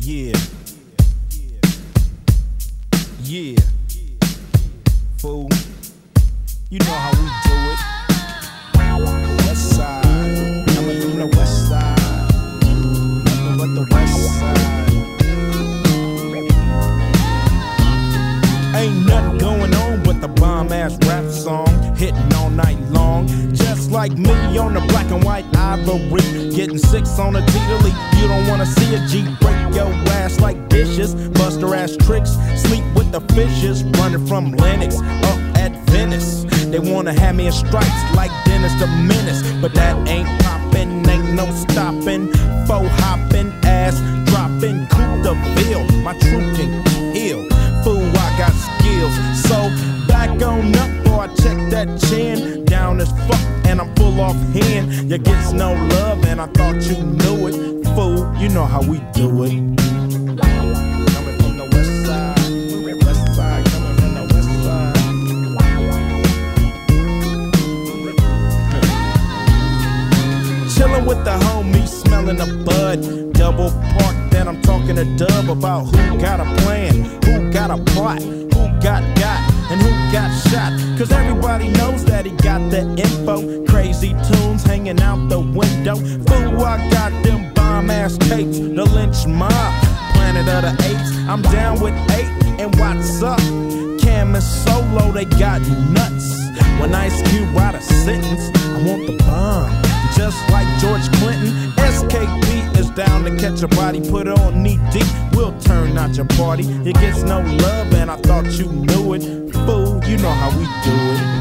Yeah. Yeah. Fool. You know how we do it. West side. Coming from the west side. Nothing but the west side. Ain't nothing going on but the bomb-ass rap song. Hitting all night long. Just like me on the black and white ivory. Getting 6 on a T-Lee. You don't wanna see a G break your ass like dishes. Bust her ass tricks. Sleep with the fishes. Running from Lennox up at Venice. They wanna have me in stripes like Dennis the Menace. But that ain't poppin', ain't no stoppin'. Faux hoppin', ass droppin', coupe de ville. My truth can heal. Fool, I got skills. So back on up or I check that chin. Down as fuck and I'm full off hand. You gets no love and I thought you knew it. Fool, you know how we do it. Coming from the west side. West side, coming from the west side. Chillin' with the homies, smelling the bud. Double park, then I'm talking to Dub about who got a plan, who got a plot, who got, and who got shot. Cause everybody knows that he got the info. Crazy tunes hanging out the window. Fool, I got them bomb-ass tapes, the lynch mob, Planet of the Apes. I'm down with 8, and what's up? Cam and Solo, they got nuts. When Ice Cube write a sentence, I want the bomb. Just like George Clinton, SKP is down to catch a body, put on knee deep, we'll turn out your party. It gets no love and I thought you knew it. Fool, you know how we do it.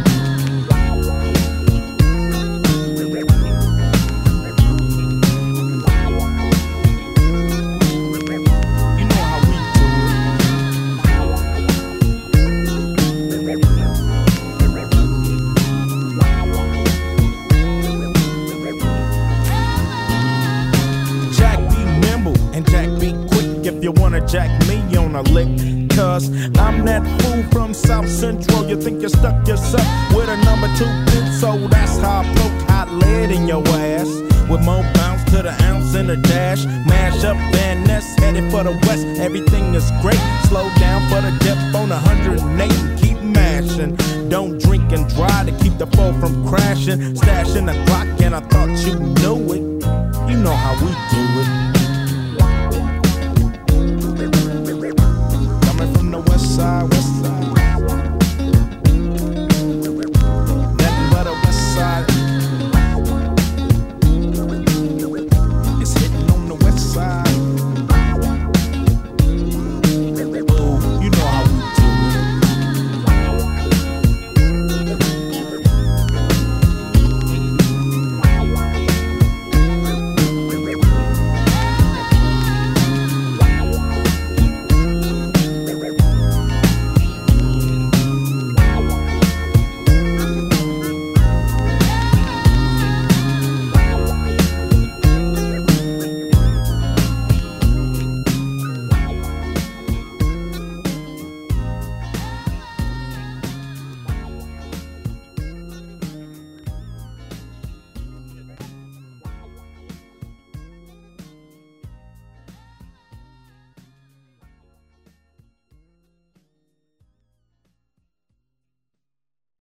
You wanna jack me on a lick, cause I'm that fool from South Central. You think you stuck yourself with a number 2 pin, so that's how I poke hot lead in your ass. With more bounce to the ounce in the dash. Mash up Van Ness, headed for the west. Everything is great, slow down for the depth on 108 and keep mashing. Don't drink and drive to keep the foe from crashing. Stashing the clock and I thought you knew it. You know how we do it.